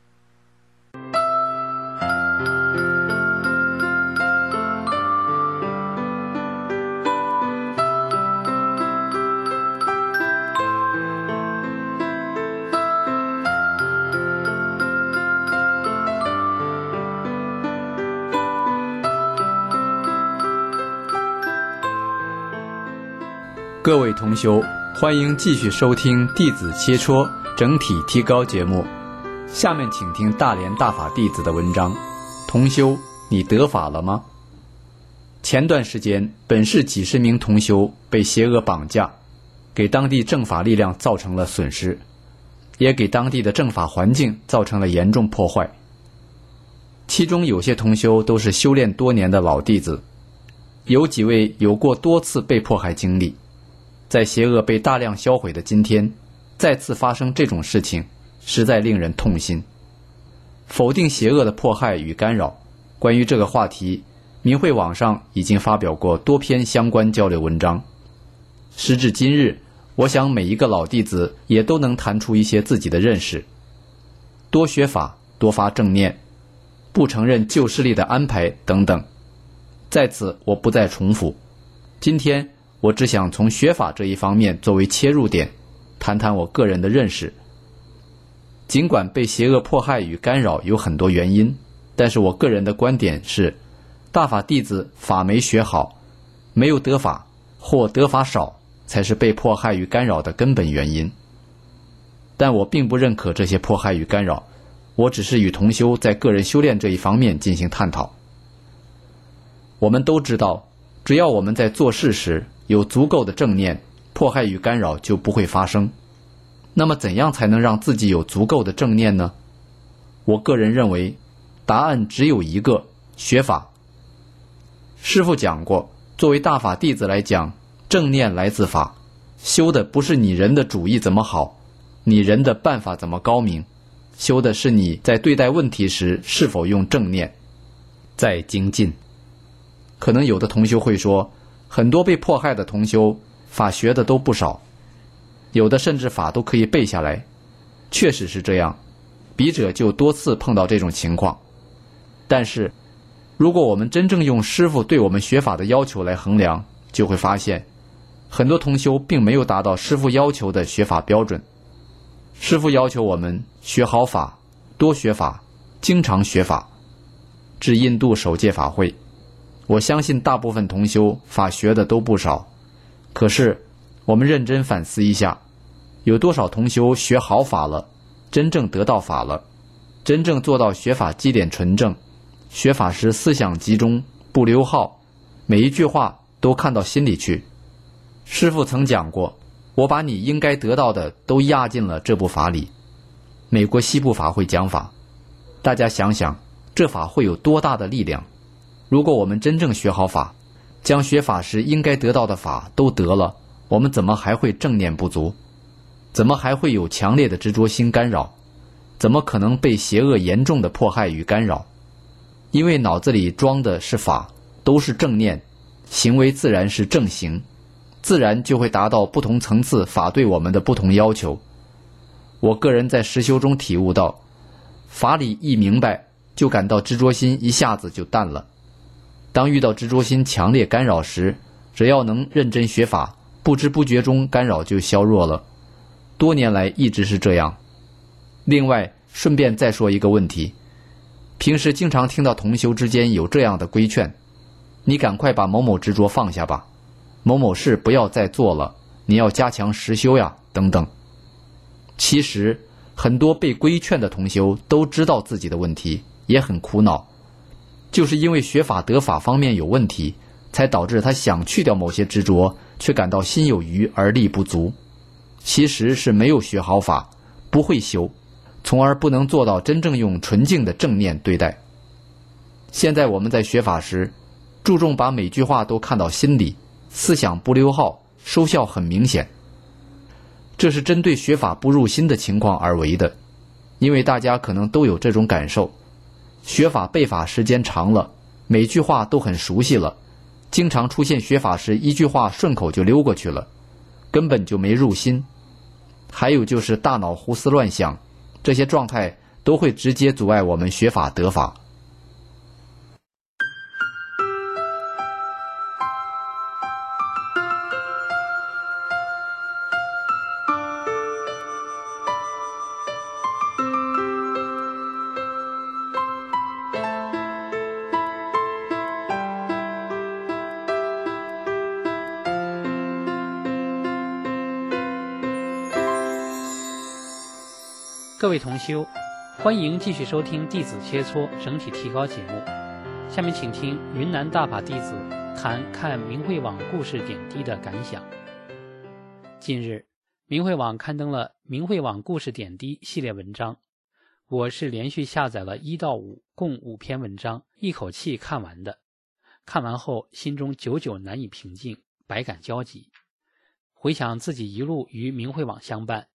各位同修，欢迎继续收听弟子切磋整体提高节目。下面请听大连大法弟子的文章。同修，你得法了吗？前段时间，本市几十名同修被邪恶绑架，给当地正法力量造成了损失，也给当地的正法环境造成了严重破坏。其中有些同修都是修炼多年的老弟子，有几位有过多次被迫害经历。在邪恶被大量销毁的今天， 再次发生这种事情，实在令人痛心。否定邪恶的迫害与干扰，关于这个话题，明慧网上已经发表过多篇相关交流文章。时至今日，我想每一个老弟子也都能谈出一些自己的认识。多学法，多发正念，不承认旧势力的安排等等，在此我不再重复。今天我只想从学法这一方面作为切入点，谈谈我个人的认识。尽管被邪恶迫害与干扰有很多原因，但是我个人的观点是，大法弟子法没学好，没有得法或得法少，才是被迫害与干扰的根本原因。但我并不认可这些迫害与干扰，我只是与同修在个人修炼这一方面进行探讨。我们都知道，只要我们在做事时有足够的正念，迫害与干扰就不会发生。那么怎样才能让自己有足够的正念呢？我个人认为，答案只有一个：学法。师父讲过，作为大法弟子来讲，正念来自法，修的不是你人的主意怎么好，你人的办法怎么高明，修的是你在对待问题时是否用正念，在精进。可能有的同修会说，很多被迫害的同修法学的都不少，有的甚至法都可以背下来。确实是这样，笔者就多次碰到这种情况。但是如果我们真正用师父对我们学法的要求来衡量，就会发现很多同修并没有达到师父要求的学法标准。师父要求我们学好法，多学法，经常学法。至印度首届法会，我相信大部分同修法学的都不少，可是我们认真反思一下，有多少同修学好法了，真正得到法了，真正做到学法基点纯正，学法时思想集中，不溜号，每一句话都看到心里去。师父曾讲过，我把你应该得到的都压进了这部法里。美国西部法会讲法，大家想想，这法会有多大的力量？如果我们真正学好法，将学法时应该得到的法都得了，我们怎么还会正念不足？怎么还会有强烈的执着心干扰？怎么可能被邪恶严重的迫害与干扰？因为脑子里装的是法，都是正念，行为自然是正行，自然就会达到不同层次法对我们的不同要求。我个人在实修中体悟到，法理一明白，就感到执着心一下子就淡了。当遇到执着心强烈干扰时，只要能认真学法，不知不觉中干扰就消弱了。多年来一直是这样。另外，顺便再说一个问题，平时经常听到同修之间有这样的规劝，你赶快把某某执着放下吧，某某事不要再做了，你要加强实修呀，等等。其实很多被规劝的同修都知道自己的问题，也很苦恼，就是因为学法得法方面有问题，才导致他想去掉某些执着，却感到心有余而力不足。其实是没有学好法，不会修，从而不能做到真正用纯净的正念对待。现在我们在学法时，注重把每句话都看到心里，思想不溜号，收效很明显。这是针对学法不入心的情况而为的，因为大家可能都有这种感受，学法背法时间长了，每句话都很熟悉了，经常出现学法时一句话顺口就溜过去了，根本就没入心。还有就是大脑胡思乱想，这些状态都会直接阻碍我们学法得法。 各位同修，欢迎继续收听弟子切磋整体提高节目。下面请听云南大法弟子谈看明慧网故事点滴的感想。近日，明慧网刊登了明慧网故事点滴系列文章，我是连续下载了一到五，共五篇文章，一口气看完的。看完后，心中久久难以平静，百感交集。回想自己一路与明慧网相伴，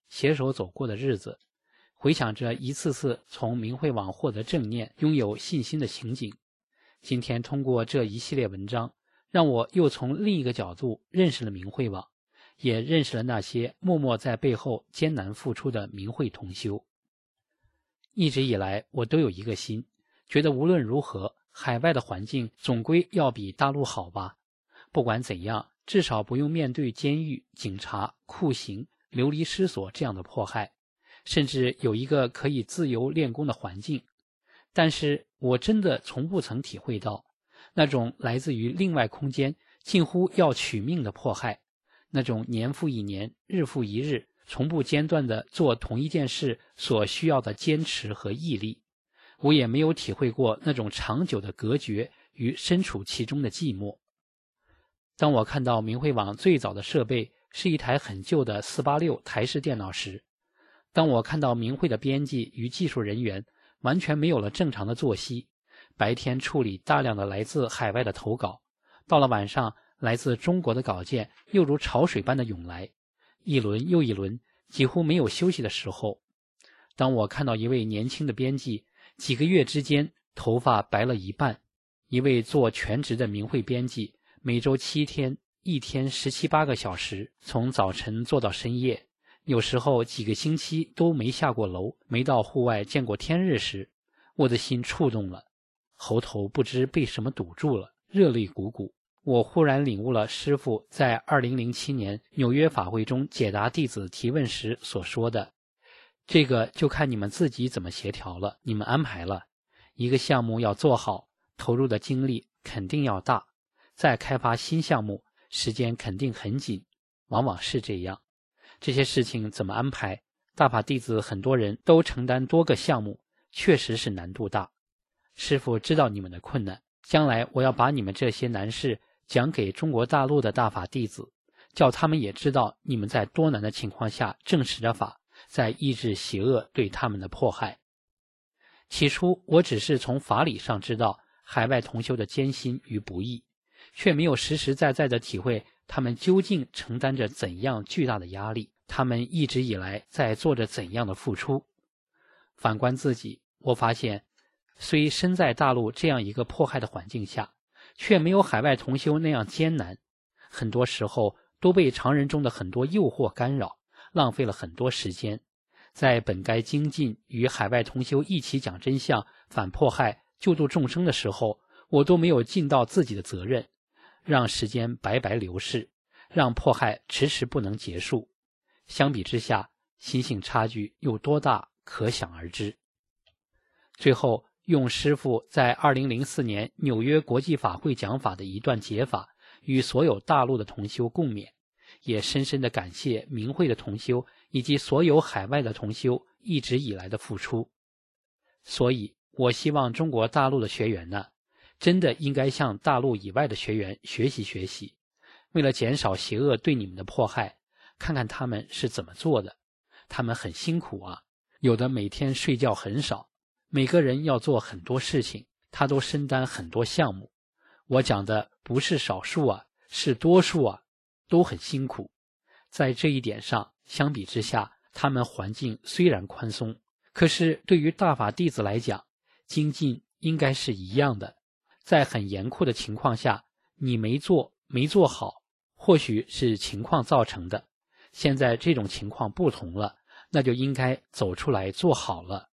携手走过的日子，回想着一次次从明慧网获得正念、拥有信心的情景。今天通过这一系列文章，让我又从另一个角度认识了明慧网，也认识了那些默默在背后艰难付出的明慧同修。一直以来，我都有一个心，觉得无论如何，海外的环境总归要比大陆好吧。不管怎样，至少不用面对监狱、警察、酷刑、流离失所这样的迫害，甚至有一个可以自由练功的环境。但是我真的从不曾体会到那种来自于另外空间近乎要取命的迫害，那种年复一年、日复一日从不间断地做同一件事所需要的坚持和毅力。我也没有体会过那种长久的隔绝与身处其中的寂寞。当我看到明慧网最早的设备是一台很旧的四八六台式电脑时，当我看到明慧的编辑与技术人员完全没有了正常的作息，白天处理大量的来自海外的投稿，到了晚上，来自中国的稿件又如潮水般的涌来，一轮又一轮，几乎没有休息的时候，当我看到一位年轻的编辑几个月之间头发白了一半，一位做全职的明慧编辑每周七天，一天十七八个小时，从早晨做到深夜，有时候几个星期都没下过楼，没到户外见过天日时，我的心触动了，喉头不知被什么堵住了，热泪汩汩。我忽然领悟了师父在二零零七年纽约法会中解答弟子提问时所说的，这个就看你们自己怎么协调了，你们安排了。一个项目要做好，投入的精力肯定要大，再开发新项目，时间肯定很紧，往往是这样。这些事情怎么安排？大法弟子很多人都承担多个项目，确实是难度大。师父知道你们的困难，将来我要把你们这些难事讲给中国大陆的大法弟子，叫他们也知道你们在多难的情况下正持着法，在抑制邪恶对他们的迫害。起初我只是从法理上知道海外同修的艰辛与不易，却没有实实在在地体会他们究竟承担着怎样巨大的压力，他们一直以来在做着怎样的付出。反观自己，我发现虽身在大陆这样一个迫害的环境下，却没有海外同修那样艰难，很多时候都被常人中的很多诱惑干扰，浪费了很多时间。在本该精进与海外同修一起讲真相、反迫害、救度众生的时候，我都没有尽到自己的责任，让时间白白流逝，让迫害迟迟不能结束。相比之下，心性差距有多大，可想而知。最后用师父在二零零四年纽约国际法会讲法的一段解法与所有大陆的同修共勉，也深深地感谢明慧的同修以及所有海外的同修一直以来的付出。所以我希望中国大陆的学员呢，真的应该向大陆以外的学员学习学习，为了减少邪恶对你们的迫害，看看他们是怎么做的。他们很辛苦啊，有的每天睡觉很少，每个人要做很多事情，他都身担很多项目。我讲的不是少数啊，是多数啊，都很辛苦。在这一点上，相比之下，他们环境虽然宽松，可是对于大法弟子来讲，精进应该是一样的。在很严酷的情况下，你没做没做好，或许是情况造成的，现在这种情况不同了，那就应该走出来做好了。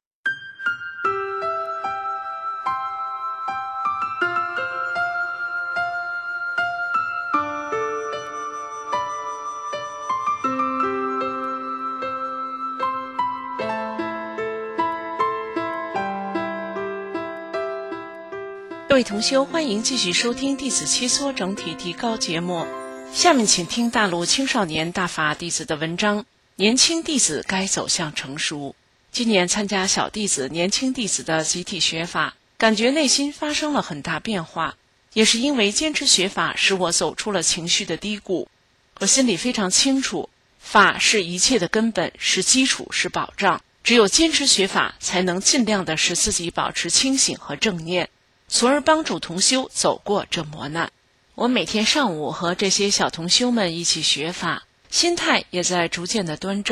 各位同修，欢迎继续收听弟子切磋整体提高节目。下面请听大陆青少年大法弟子的文章，年轻弟子该走向成熟。今年参加小弟子、年轻弟子的集体学法，感觉内心发生了很大变化，也是因为坚持学法使我走出了情绪的低谷。我心里非常清楚，法是一切的根本，是基础，是保障。只有坚持学法，才能尽量的使自己保持清醒和正念，从而帮助同修走过这磨难。我每天上午和这些小同修们一起学法，心态也在逐渐的端正。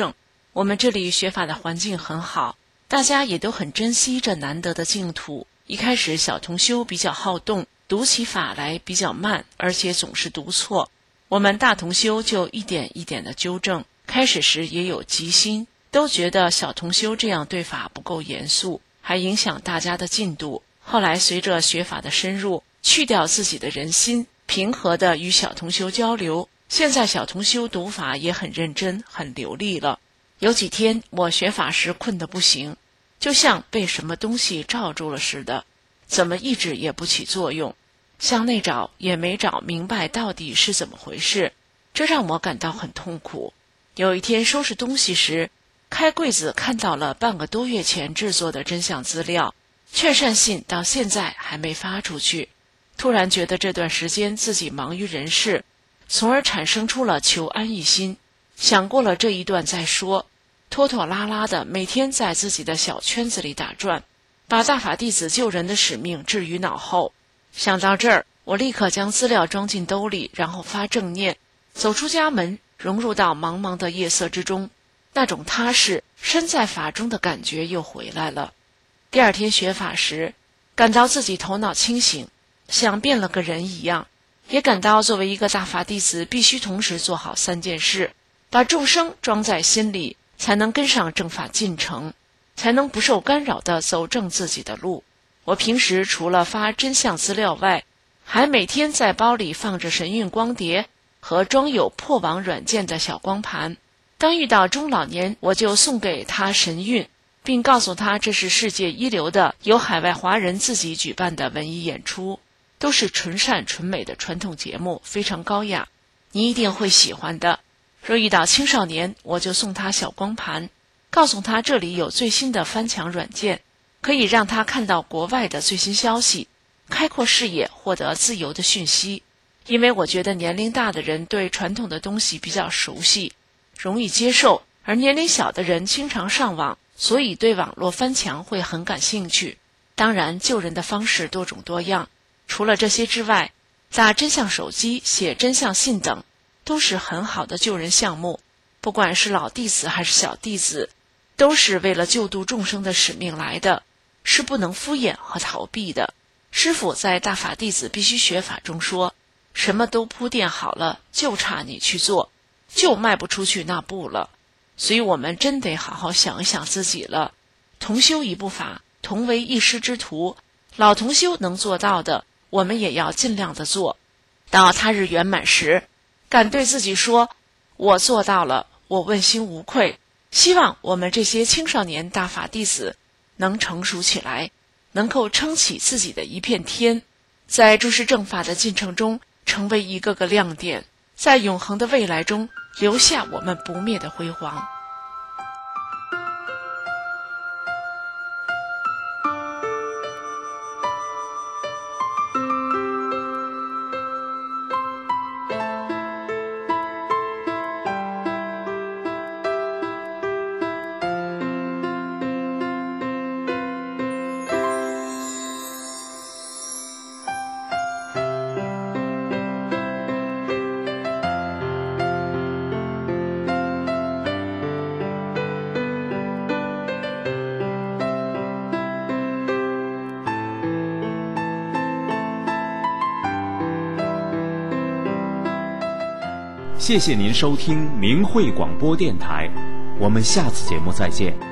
我们这里学法的环境很好，大家也都很珍惜这难得的净土。一开始小同修比较好动，读起法来比较慢，而且总是读错。我们大同修就一点一点的纠正，开始时也有急心，都觉得小同修这样对法不够严肃，还影响大家的进度。后来随着学法的深入，去掉自己的人心，平和地与小同修交流，现在小同修读法也很认真，很流利了。有几天我学法时困得不行，就像被什么东西罩住了似的，怎么一直也不起作用，向内找也没找明白到底是怎么回事，这让我感到很痛苦。有一天收拾东西时，开柜子看到了半个多月前制作的真相资料，劝善信到现在还没发出去。突然觉得这段时间自己忙于人事，从而产生出了求安一心，想过了这一段再说，拖拖拉拉的每天在自己的小圈子里打转，把大法弟子救人的使命置于脑后。想到这儿，我立刻将资料装进兜里，然后发正念，走出家门，融入到茫茫的夜色之中，那种踏实身在法中的感觉又回来了。第二天学法时，感到自己头脑清醒，像变了个人一样，也感到作为一个大法弟子必须同时做好三件事，把众生装在心里，才能跟上正法进程，才能不受干扰地走正自己的路。我平时除了发真相资料外，还每天在包里放着神韵光碟和装有破网软件的小光盘。当遇到中老年，我就送给他神韵，并告诉他这是世界一流的由海外华人自己举办的文艺演出，都是纯善纯美的传统节目，非常高雅，你一定会喜欢的。若遇到青少年，我就送他小光盘，告诉他这里有最新的翻墙软件，可以让他看到国外的最新消息，开阔视野，获得自由的讯息。因为我觉得年龄大的人对传统的东西比较熟悉，容易接受，而年龄小的人经常上网，所以对网络翻墙会很感兴趣。当然救人的方式多种多样，除了这些之外，打真相手机、写真相信等都是很好的救人项目。不管是老弟子还是小弟子，都是为了救度众生的使命来的，是不能敷衍和逃避的。师父在大法弟子必须学法中说，什么都铺垫好了，就差你去做，就迈不出去那步了。所以我们真得好好想一想自己了。同修一部法，同为一师之徒，老同修能做到的，我们也要尽量的做。到他日圆满时，敢对自己说，我做到了，我问心无愧。希望我们这些青少年大法弟子能成熟起来，能够撑起自己的一片天，在诸事正法的进程中成为一个个亮点，在永恒的未来中留下我们不灭的辉煌。 谢谢您收听明慧广播电台，我们下次节目再见。